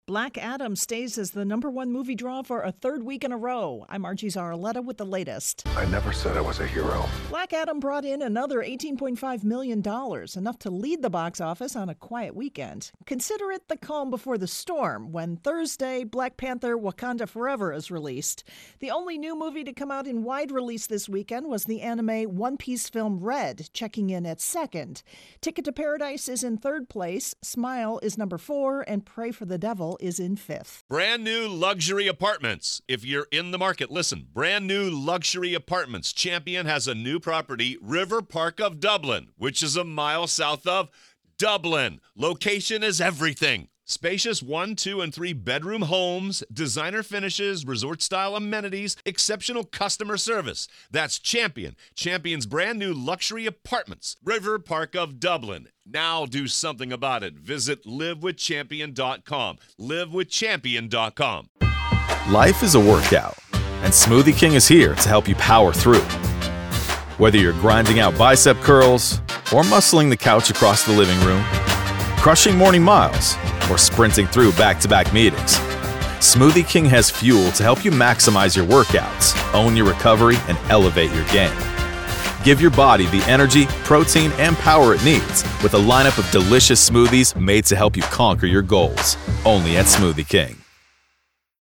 Black Adam stays as the #1 movie draw for a third week in a row. I'm Margie Zaraletta with the latest. I never said I was a hero. Black Adam brought in another $18.5 million, enough to lead the box office on a quiet weekend. Consider it the calm before the storm when Thursday, Black Panther Wakanda Forever is released. The only new movie to come out in wide release this weekend was the anime One Piece film Red, checking in at second. Ticket to Paradise is in third place, Smile is number 4, and Pray for the Devil is in 5th. Brand new luxury apartments. If you're in the market, listen. Brand new luxury apartments. Champion has a new property, River Park of Dublin, which is a mile south of Dublin. Location is everything. Spacious 1, 2, and 3 bedroom homes, designer finishes, resort-style amenities, exceptional customer service. That's Champion. Champion's brand new luxury apartments. River Park of Dublin. Now do something about it. Visit livewithchampion.com. livewithchampion.com. Life is a workout, and Smoothie King is here to help you power through. Whether you're grinding out bicep curls or muscling the couch across the living room, crushing morning miles, or sprinting through back-to-back meetings, Smoothie King has fuel to help you maximize your workouts, own your recovery, and elevate your game. Give your body the energy, protein, and power it needs with a lineup of delicious smoothies made to help you conquer your goals. Only at Smoothie King.